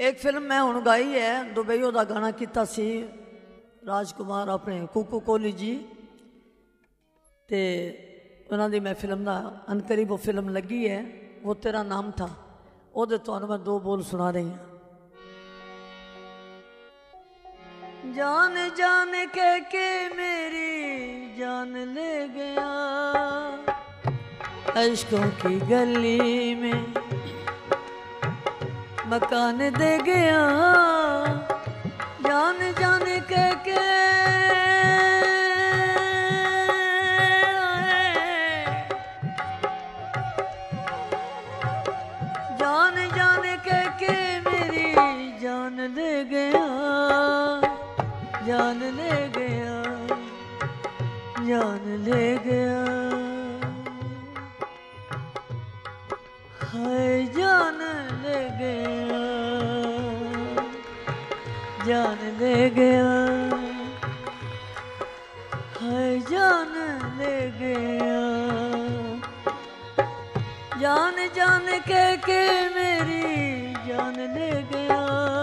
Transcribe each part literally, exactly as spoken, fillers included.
एक फिल्म मैं हुण गाई है, दुबईओ दा गाना कीता सी राजकुमार अपने कुकू कोहली जी, ते उन्हां दी मैं फिल्म दा अनकरीब वो फिल्म लगी है, वो तेरा नाम था। ओदे तुहानू मैं दो बोल सुना रही हूँ। जान जान के के मेरी जान ले गया अश्कों की गली में, मकान दे गया जान जान के के जान जान के के मेरी जान ले गया जान ले गया जान ले गया हाय जान ले गया जान ले गया हाय जान ले गया जान जान के के मेरी जान ले गया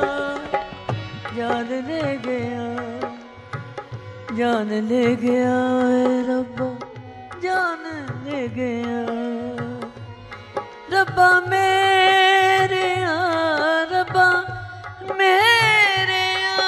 जान ले गया जान ले गया रब्बा जान ले गया रब्बा मेरे आ रब्बा मेरे आ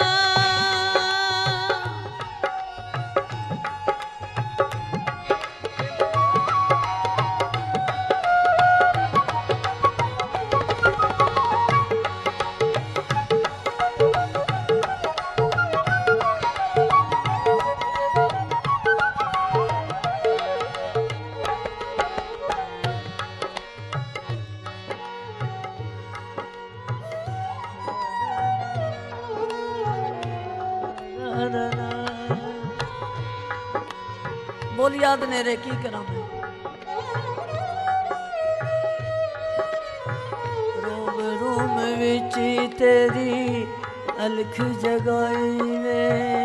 बोल याद ने रे की करा मैं रोम रोम विच तेरी अलख जगाई वे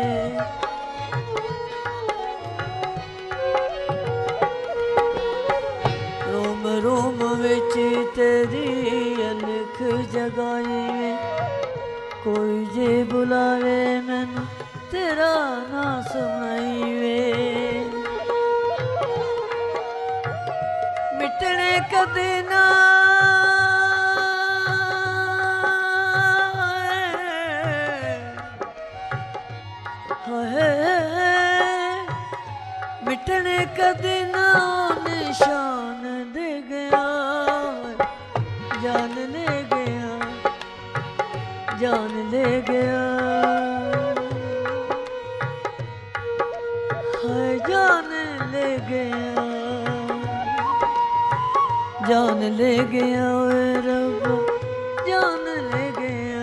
रोम रोम विच तेरी अलख जगाई वे कोई जे बुलावे मैनू तेरा ना सुनाई वे मिटने कदे ना मिटने कदे ना निशान दे गया जान ले गया जान ले गया हाय जान ले गया जान ले गया रब जान ले गया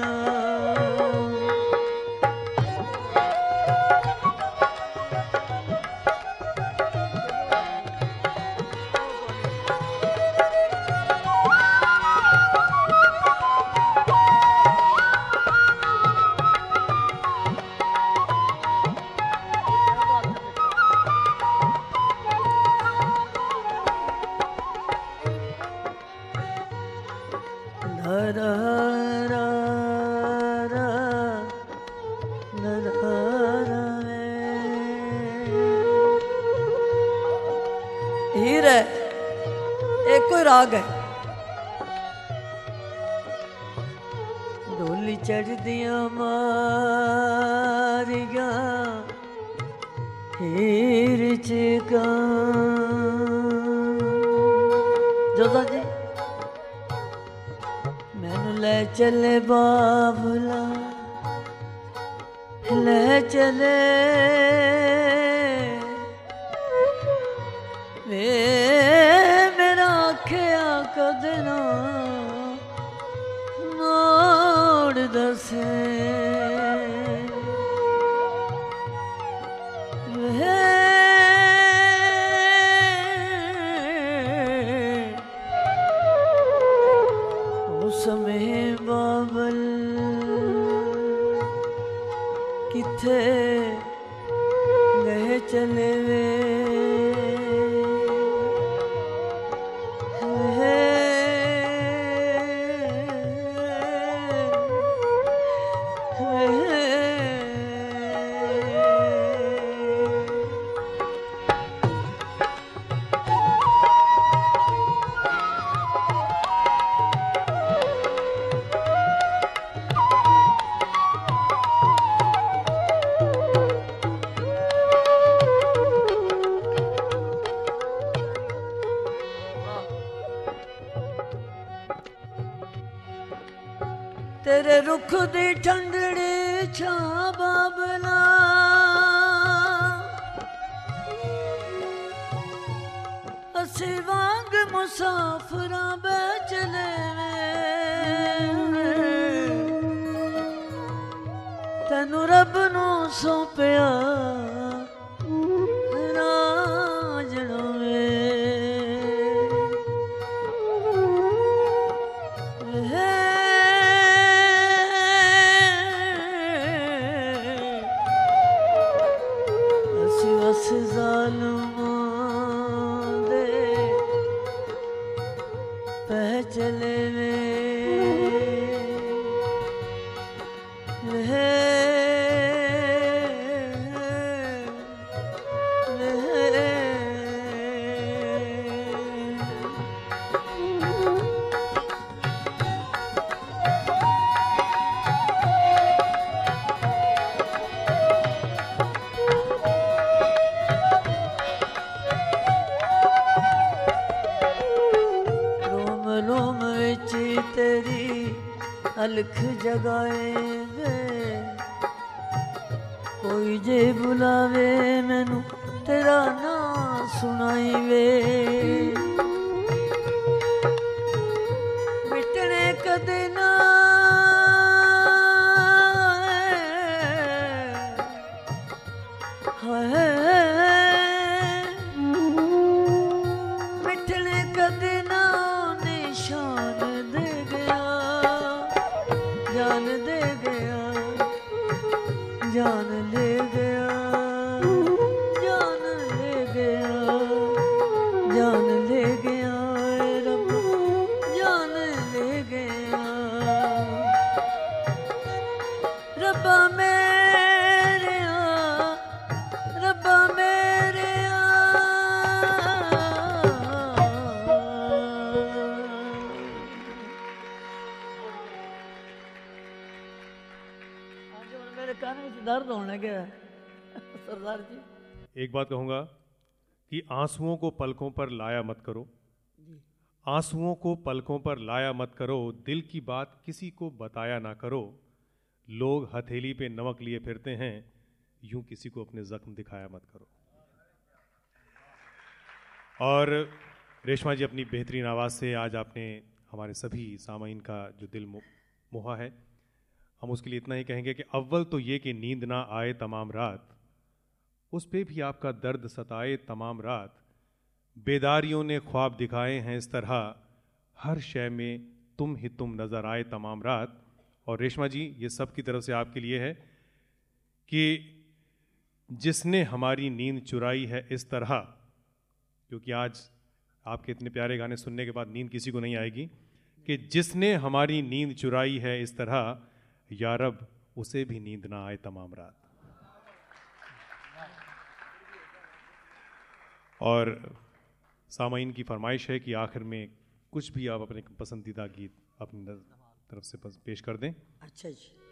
हीर है एक कोई राग है डोली चढ़ दिया मारिया हीर चिका जोधा जी मैनू ले चले बाबुला ले चले वे मेरा आख्या कदे ना मोड़ दसे वे उसमें बाबल किथे गए चले वे तेरे रुख दी ठंडड़ी छा बाबला असी वांग मुसाफरा बे चले तेनू रब नू सौंपिया राजणो वे असी वस ज़ालिमां दे पह चले वे तेरी अलख जगाए वे कोई जे बुलावे मैनू तेरा ना सुनाई वे मिटने कदे ना है मिटने कदे ना निशान दे जान दे गया जान ले गया जान ले गया जान ले गया रब जान ले गया रब्बा मेरे आ रब्बा मेरे आ दर्द होने के सरदार जी। एक बात कहूँगा कि आंसुओं को पलकों पर लाया मत करो, आंसुओं को पलकों पर लाया मत करो, दिल की बात किसी को बताया ना करो। लोग हथेली पे नमक लिए फिरते हैं, यूं किसी को अपने जख्म दिखाया मत करो। और रेशमा जी अपनी बेहतरीन आवाज़ से आज आपने हमारे सभी सामाईन का जो दिल मोहा है, हम उसके लिए इतना ही कहेंगे कि अव्वल तो ये कि नींद ना आए तमाम रात, उस पे भी आपका दर्द सताए तमाम रात। बेदारियों ने ख्वाब दिखाए हैं इस तरह, हर शय में तुम ही तुम नज़र आए तमाम रात। और रेशमा जी ये सब की तरफ से आपके लिए है कि जिसने हमारी नींद चुराई है इस तरह, क्योंकि आज आपके इतने प्यारे गाने सुनने के बाद नींद किसी को नहीं आएगी, कि जिसने हमारी नींद चुराई है इस तरह, या रब उसे भी नींद ना आए तमाम रात। और सामाईन की फरमाइश है कि आखिर में कुछ भी आप अपने पसंदीदा गीत अपनी तरफ से पेश कर दें। अच्छा जी।